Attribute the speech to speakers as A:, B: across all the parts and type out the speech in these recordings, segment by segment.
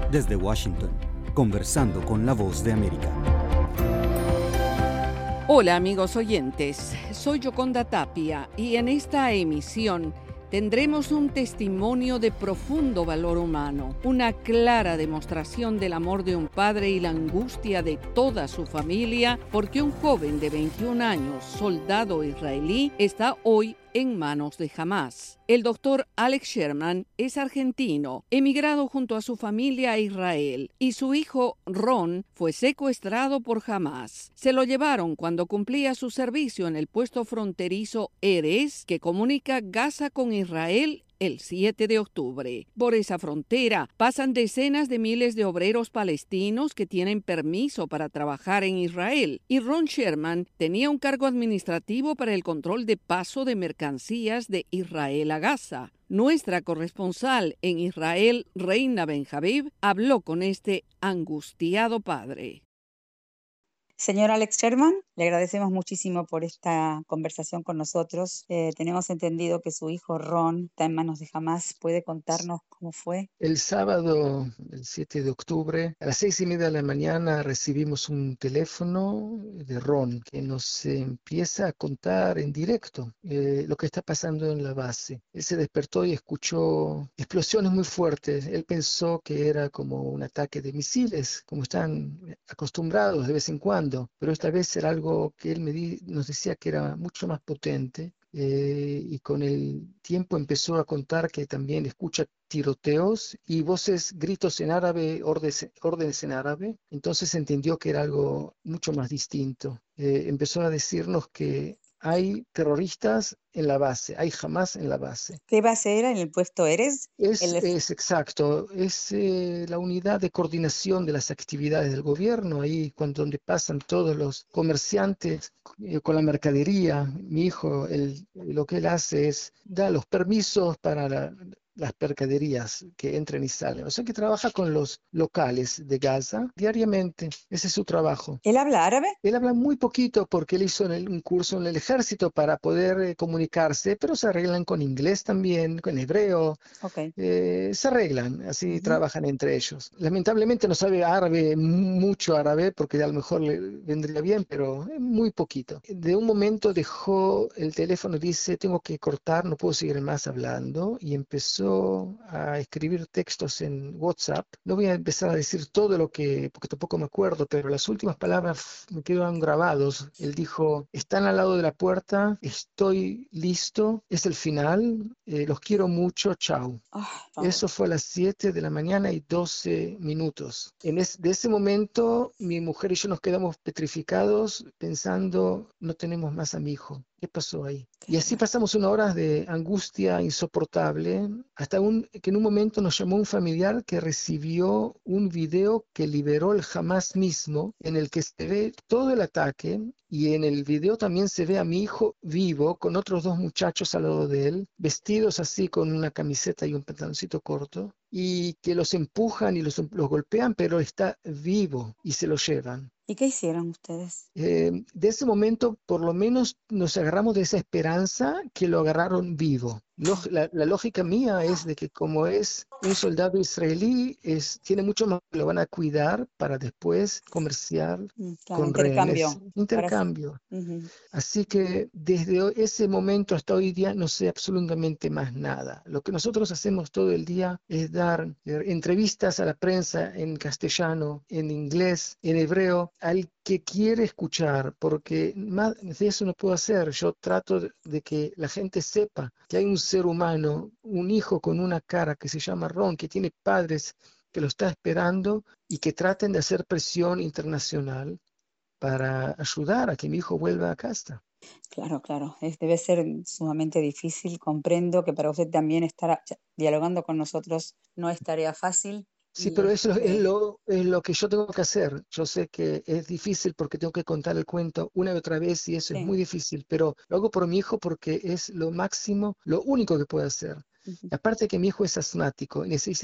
A: Desde Washington, conversando con la Voz de América.
B: Hola amigos oyentes, soy Yoconda Tapia y en esta emisión tendremos un testimonio de profundo valor humano, una clara demostración del amor de un padre y la angustia de toda su familia porque un joven de 21 años, soldado israelí, está hoy en manos de Hamás. El doctor Alex Sherman es argentino, emigrado junto a su familia a Israel, y su hijo Ron fue secuestrado por Hamás. Se lo llevaron cuando cumplía su servicio en el puesto fronterizo Erez, que comunica Gaza con Israel, el 7 de octubre. Por esa frontera pasan decenas de miles de obreros palestinos que tienen permiso para trabajar en Israel, y Ron Sherman tenía un cargo administrativo para el control de paso de mercancías de Israel a Gaza. Nuestra corresponsal en Israel, Reina Ben-Habib, habló con este angustiado padre.
C: Señor Alex Sherman, le agradecemos muchísimo por esta conversación con nosotros. Tenemos entendido que su hijo Ron está en manos de Hamás. ¿Puede contarnos cómo fue?
D: El sábado, el 7 de octubre, a las 6:30 de la mañana recibimos un teléfono de Ron que nos empieza a contar en directo lo que está pasando en la base. Él se despertó y escuchó explosiones muy fuertes. Él pensó que era como un ataque de misiles, como están acostumbrados de vez en cuando, pero esta vez era algo que él nos decía que era mucho más potente. Y con el tiempo empezó a contar que también escucha tiroteos y voces, gritos en árabe, órdenes en árabe. Entonces entendió que era algo mucho más distinto. Empezó a decirnos que hay terroristas en la base, hay Hamás en la base.
C: ¿Qué base era en el puesto Erez?
D: Es exacto, es la unidad de coordinación de las actividades del gobierno, ahí donde pasan todos los comerciantes con la mercadería. Mi hijo, lo que él hace es dar los permisos para las mercaderías que entran y salen. O sea que trabaja con los locales de Gaza diariamente. Ese es su trabajo.
C: ¿Él habla árabe?
D: Él habla muy poquito porque él hizo un curso en el ejército para poder comunicarse, pero se arreglan con inglés también, con hebreo.
C: Okay.
D: Se arreglan, así trabajan entre ellos. Lamentablemente no sabe árabe, mucho árabe, porque a lo mejor le vendría bien, pero muy poquito. De un momento dejó el teléfono y dice, tengo que cortar, no puedo seguir más hablando, y empezó a escribir textos en WhatsApp. No voy a empezar a decir todo porque tampoco me acuerdo, pero las últimas palabras me quedan grabados. Él dijo, están al lado de la puerta, estoy listo, es el final, los quiero mucho, chao. Eso fue a las 7 de la mañana y 12 minutos. De ese momento, mi mujer y yo nos quedamos petrificados pensando, no tenemos más a mi hijo. ¿Qué pasó ahí? Y así pasamos unas horas de angustia insoportable, hasta que en un momento nos llamó un familiar que recibió un video que liberó el Hamás mismo, en el que se ve todo el ataque, y en el video también se ve a mi hijo vivo, con otros 2 muchachos al lado de él, vestidos así con una camiseta y un pantaloncito corto, y que los empujan y los golpean, pero está vivo y se lo llevan.
C: ¿Y qué hicieron ustedes?
D: De ese momento, por lo menos, nos agarramos de esa esperanza que lo agarraron vivo. La lógica mía es de que como es un soldado israelí, tiene mucho más que lo van a cuidar para después comerciar
C: claro,
D: con rehenes.
C: Intercambio.
D: Así que desde ese momento hasta hoy día no sé absolutamente más nada. Lo que nosotros hacemos todo el día es dar entrevistas a la prensa en castellano, en inglés, en hebreo, al que quiere escuchar, porque más de eso no puedo hacer. Yo trato de que la gente sepa que hay un ser humano, un hijo con una cara que se llama Ron, que tiene padres que lo está esperando y que traten de hacer presión internacional para ayudar a que mi hijo vuelva a casa.
C: Claro. Debe ser sumamente difícil. Comprendo que para usted también estar dialogando con nosotros no es tarea fácil.
D: Sí, pero eso es lo que yo tengo que hacer. Yo sé que es difícil porque tengo que contar el cuento una y otra vez y eso es muy difícil, pero lo hago por mi hijo porque es lo máximo, lo único que puedo hacer. Aparte que mi hijo es asmático,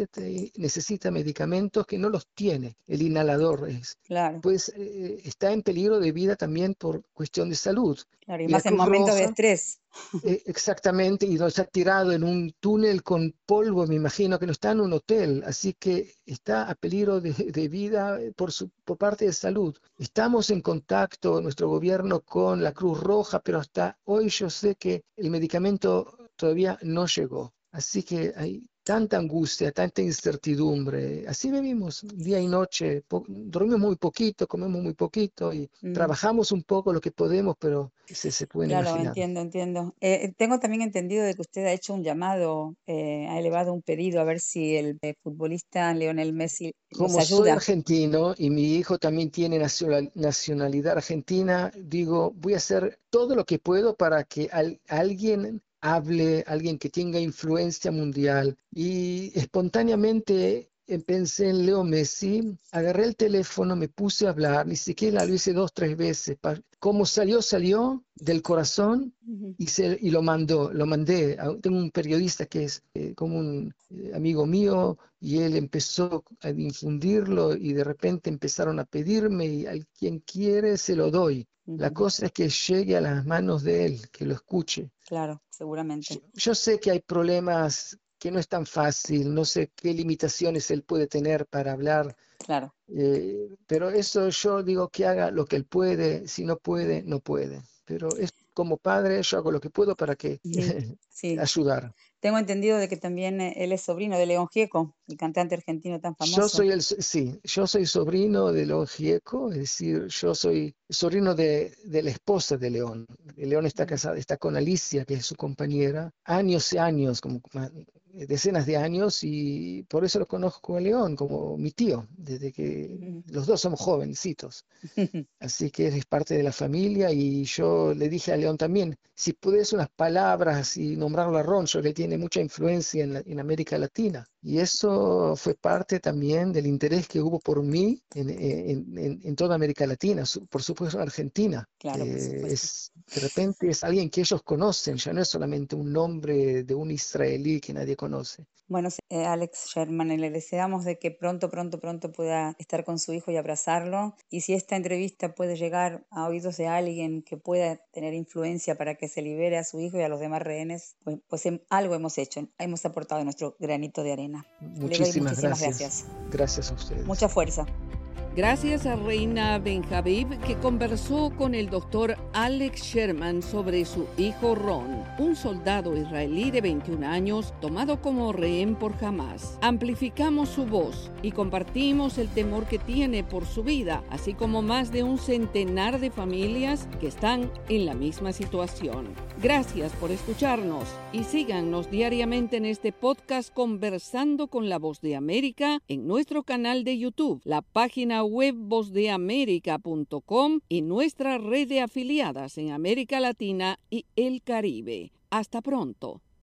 D: necesita medicamentos que no los tiene, el inhalador es.
C: Claro,
D: Pues está en peligro de vida también por cuestión de salud.
C: claro, y
D: Y la
C: más en
D: Cruz
C: momentos de
D: Roja,
C: estrés.
D: exactamente, y no está tirado en un túnel con polvo, me imagino que no está en un hotel, así que está a peligro de vida por parte de salud. Estamos en contacto, nuestro gobierno, con la Cruz Roja, pero hasta hoy yo sé que el medicamento todavía no llegó. Así que hay tanta angustia, tanta incertidumbre. Así vivimos día y noche. Dormimos muy poquito, comemos muy poquito y trabajamos un poco lo que podemos, pero se pueden
C: Claro,
D: imaginar.
C: entiendo. Tengo también entendido de que usted ha hecho un llamado, ha elevado un pedido a ver si el futbolista Lionel Messi los
D: Como soy
C: ayuda.
D: argentino y mi hijo también tiene nacionalidad argentina, digo, voy a hacer todo lo que puedo para que alguien hable, alguien que tenga influencia mundial. Y espontáneamente pensé en Leo Messi, agarré el teléfono, me puse a hablar, ni siquiera lo hice 2, 3 veces. Como salió del corazón.
C: Ujú.
D: Y lo mandé. Tengo un periodista que es como un amigo mío y él empezó a difundirlo y de repente empezaron a pedirme y al quien quiere se lo doy. La cosa es que llegue a las manos de él, que lo escuche.
C: Claro, seguramente.
D: Yo sé que hay problemas que no es tan fácil, no sé qué limitaciones él puede tener para hablar,
C: Claro.
D: pero eso yo digo que haga lo que él puede, si no puede, no puede. Pero es como padre, yo hago lo que puedo para que
C: Sí.
D: ayudar.
C: Tengo entendido de que también él es sobrino de León Gieco, el cantante argentino tan famoso.
D: Yo soy sobrino de León Gieco, es decir, yo soy sobrino de la esposa de León. León está casado, está con Alicia, que es su compañera, años y años, como decenas de años, y por eso lo conozco a León como mi tío, desde que los dos somos jovencitos. Así que es parte de la familia y yo le dije a León también, si puedes unas palabras y nombrarlo a Roncho, que tiene mucha influencia en América Latina. Y eso fue parte también del interés que hubo por mí en toda América Latina, por supuesto Argentina.
C: Claro, por supuesto.
D: De repente es alguien que ellos conocen, ya no es solamente un nombre de un israelí que nadie conoce.
C: Bueno, Alex Sherman, le deseamos de que pronto pueda estar con su hijo y abrazarlo. Y si esta entrevista puede llegar a oídos de alguien que pueda tener influencia para que se libere a su hijo y a los demás rehenes, pues algo hemos hecho, hemos aportado nuestro granito de arena. Le doy muchísimas gracias.
D: Gracias a ustedes.
C: Mucha fuerza.
B: Gracias a Reina Benhabib, que conversó con el doctor Alex Sherman sobre su hijo Ron, un soldado israelí de 21 años tomado como rehén por Hamás. Amplificamos su voz y compartimos el temor que tiene por su vida, así como más de un centenar de familias que están en la misma situación. Gracias por escucharnos y síganos diariamente en este podcast Conversando con la Voz de América en nuestro canal de YouTube, la página web vozdeamerica.com y nuestra red de afiliadas en América Latina y el Caribe. Hasta pronto.